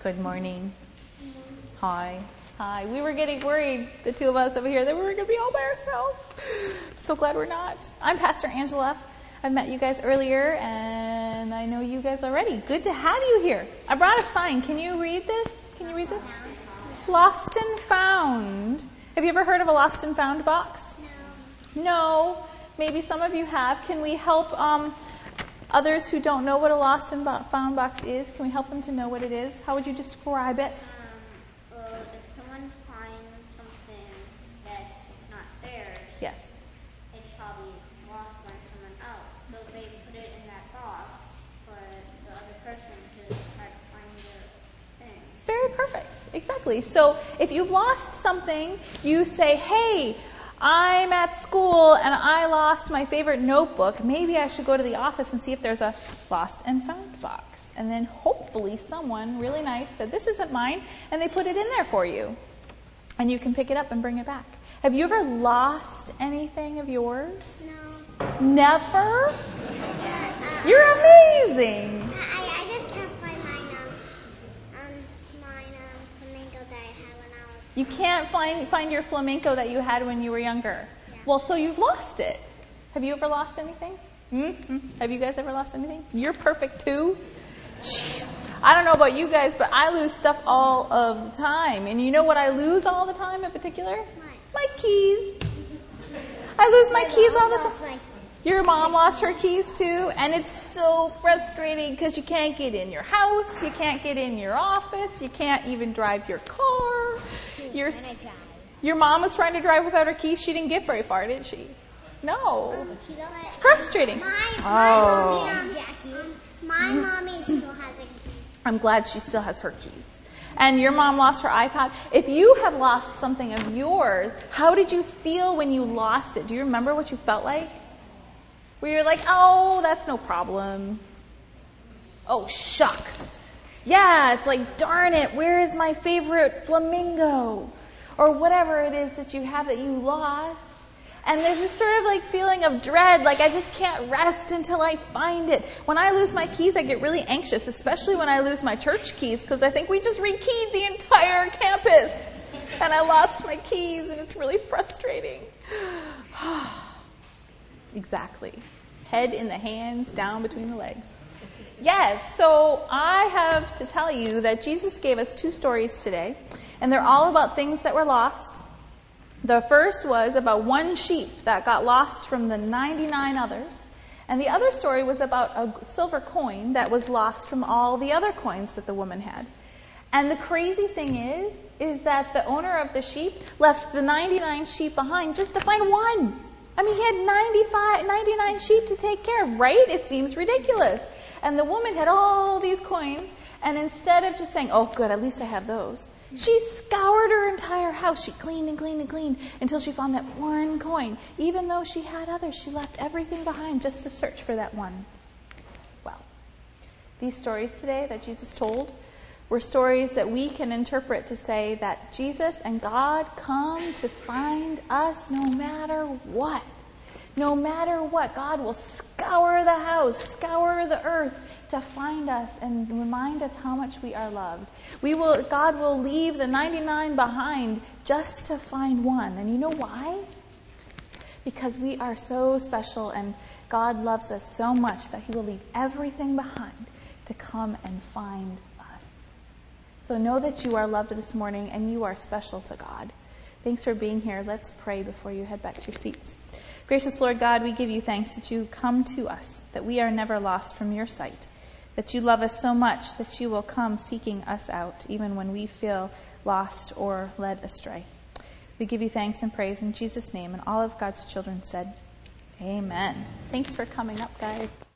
Good morning. Hi. Hi. We were getting worried, the two of us over here, that we were going to be all by ourselves. So glad we're not. I'm Pastor Angela. I've met you guys earlier, and I know you guys already. Good to have you here. I brought a sign. Can you read this? Lost and found. Have you ever heard of a lost and found box? No. Maybe some of you have. Can we help others who don't know what a lost and found box is? Can we help them to know what it is? How would you describe it? Well, if someone finds something that it's not theirs, Yes. it's probably lost by someone else. So they put it in that box for the other person to try to find the thing. Very perfect. Exactly. So if you've lost something, you say, hey, I'm at school and I lost my favorite notebook. Maybe I should go to the office and see if there's a lost and found box. And then hopefully someone really nice said, this isn't mine, and they put it in there for you. And you can pick it up and bring it back. Have you ever lost anything of yours? No. Never? You're amazing. I just can't find mine flamingo that I had when I was... You can't find your flamenco that you had when you were younger. Yeah. Well, so you've lost it. Have you ever lost anything? Mm-hmm. Have you guys ever lost anything? You're perfect too. Jeez. I don't know about you guys, but I lose stuff all of the time. And you know what I lose all the time in particular? My keys. I lose my keys all the time. Your mom lost her keys too, and it's so frustrating because you can't get in your house, you can't get in your office, you can't even drive your car. Your mom was trying to drive without her keys. She didn't get very far, did she? No. It's frustrating. My mommy still has a key. I'm glad she still has her keys. And your mom lost her iPad. If you have lost something of yours, how did you feel when you lost it? Do you remember what you felt like? Where you're like, oh, that's no problem. Oh, shucks. Yeah, it's like, darn it, where is my favorite flamingo? Or whatever it is that you have that you lost. And there's this sort of like feeling of dread, like I just can't rest until I find it. When I lose my keys, I get really anxious, especially when I lose my church keys, because I think we just rekeyed the entire campus. And I lost my keys, and it's really frustrating. Exactly. Head in the hands, down between the legs. Yes, so I have to tell you that Jesus gave us two stories today, and they're all about things that were lost. The first was about one sheep that got lost from the 99 others, and the other story was about a silver coin that was lost from all the other coins that the woman had. And the crazy thing is that the owner of the sheep left the 99 sheep behind just to find one. I mean, he had 99 sheep to take care of, right? It seems ridiculous. And the woman had all these coins, and instead of just saying, oh, good, at least I have those, she scoured her entire house. She cleaned and cleaned and cleaned until she found that one coin. Even though she had others, she left everything behind just to search for that one. Well, these stories today that Jesus told were stories that we can interpret to say that Jesus and God come to find us no matter what. No matter what, God will scour the house, scour the earth to find us and remind us how much we are loved. God will leave the 99 behind just to find one. And you know why? Because we are so special and God loves us so much that He will leave everything behind to come and find us. So know that you are loved this morning and you are special to God. Thanks for being here. Let's pray before you head back to your seats. Gracious Lord God, we give you thanks that you come to us, that we are never lost from your sight, that you love us so much that you will come seeking us out, even when we feel lost or led astray. We give you thanks and praise in Jesus' name, and all of God's children said, Amen. Thanks for coming up, guys.